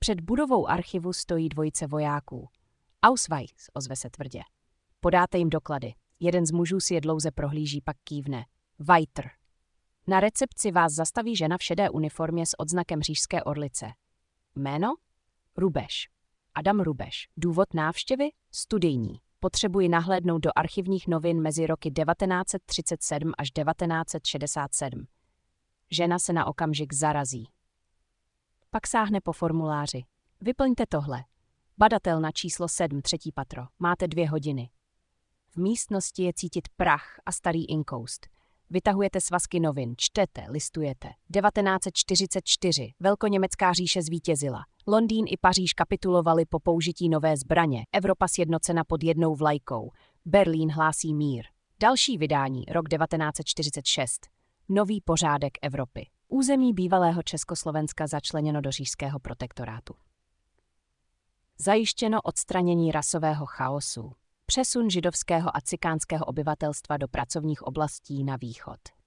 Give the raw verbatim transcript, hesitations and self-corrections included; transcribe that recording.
Před budovou archivu stojí dvojice vojáků. Ausweis, ozve se tvrdě. Podáte jim doklady. Jeden z mužů si je dlouze prohlíží, pak kývne. Weiter. Na recepci vás zastaví žena v šedé uniformě s odznakem Říšské orlice. Jméno? Rubeš. Adam Rubeš. Důvod návštěvy? Studijní. Potřebuji nahlédnout do archivních novin mezi roky devatenáct set třicet sedm až devatenáct set šedesát sedm. Žena se na okamžik zarazí. Pak sáhne po formuláři. Vyplňte tohle. Badatel na číslo sedm, třetí patro. Máte dvě hodiny. V místnosti je cítit prach a starý inkoust. Vytahujete svazky novin, čtete, listujete. devatenáct set čtyřicet čtyři. Velkoněmecká říše zvítězila. Londýn i Paříž kapitulovali po použití nové zbraně. Evropa sjednocena pod jednou vlajkou. Berlín hlásí mír. Další vydání, rok devatenáct set čtyřicet šest. Nový pořádek Evropy. Území bývalého Československa začleněno do říšského protektorátu. Zajištěno odstranění rasového chaosu. Přesun židovského a cikánského obyvatelstva do pracovních oblastí na východ.